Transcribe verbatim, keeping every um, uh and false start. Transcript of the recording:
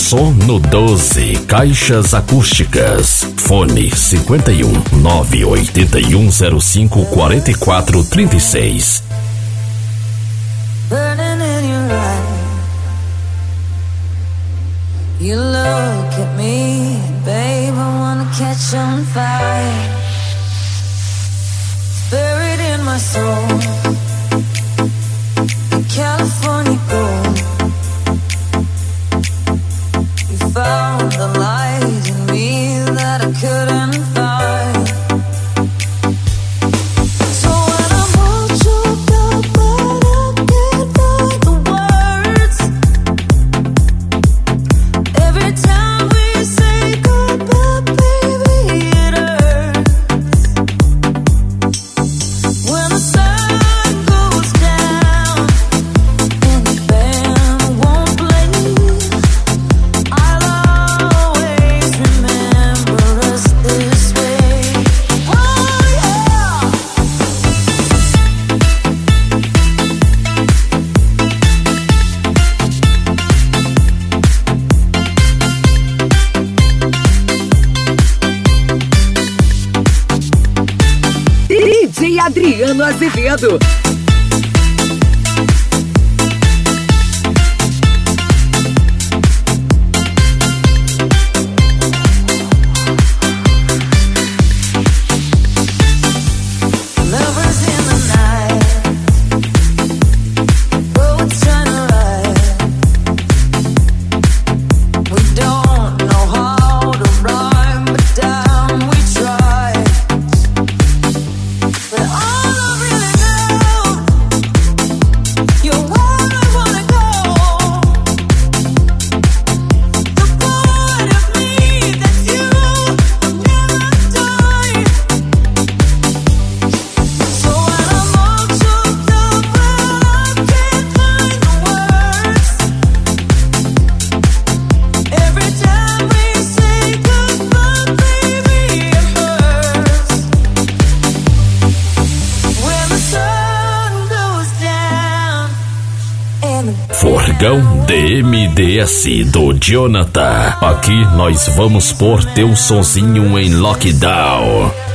som no doze, caixas acústicas. Fone cinquenta e um, nove oito um zero cinco, quatro quatro três seis. Burning in your eyes, you look at me, babe, I wanna catch on fire. Buried in my soul, the California gold. You found the light in me that I couldn't find. So when I'm all choked up but I can't find the words, every time we say goodbye, baby, it hurts. When the sun goes down and the band won't play, I'll always remember us this way. Oh yeah. D J Adriano Azevedo. Lovers in the night, boats trying to ride. We don't know how to rhyme, but damn, we try. But all I really know, you're where I wanna go. The part of me that's you will never die. So when I'm all choked up and I can't find the words, every time we say goodbye, baby, it hurts. When the sun goes down and the Forgão D M D S do Jonathan. Aqui nós vamos pôr teu sonzinho em lockdown.